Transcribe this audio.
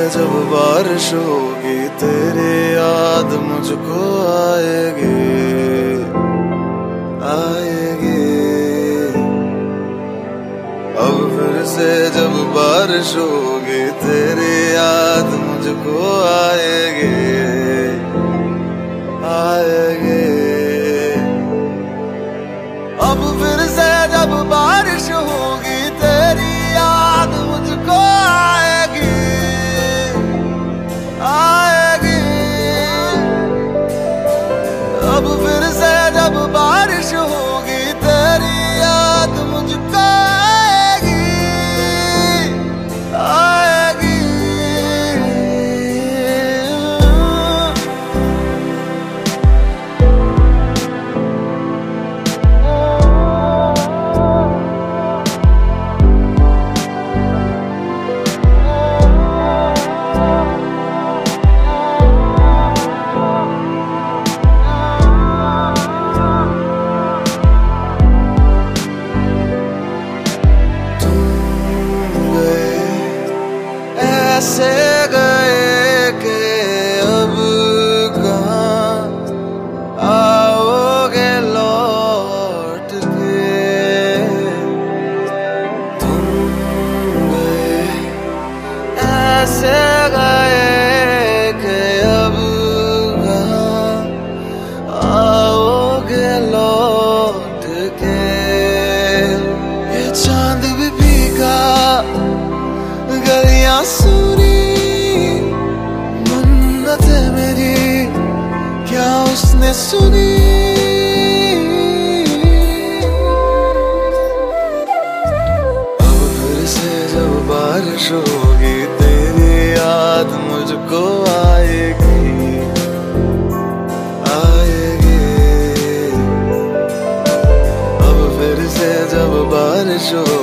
जब बारिश होगी तेरी याद मुझको आएगी आएगी। अब फिर से जब बारिश होगी तेरी याद मुझको आएगी आएगी। अब फिर से जब बारिश होगी तेरी याद मुझको आएगी आएगी। अब फिर से जब बारिश होगी तेरी याद मुझको आएगी आएगी। ऐसे गए कि अब कहाँ आओगे लौट के। तुम गए ऐसे गए कि अब कहाँ आओगे लौट के। ये चांद भी भीगा गलियां सुनी मन्नतें मेरी क्या उसने सुनी। अब फिर से जब बारिश होगी तेरी याद मुझको आएगी आएगी। अब फिर से जब बारिश होगी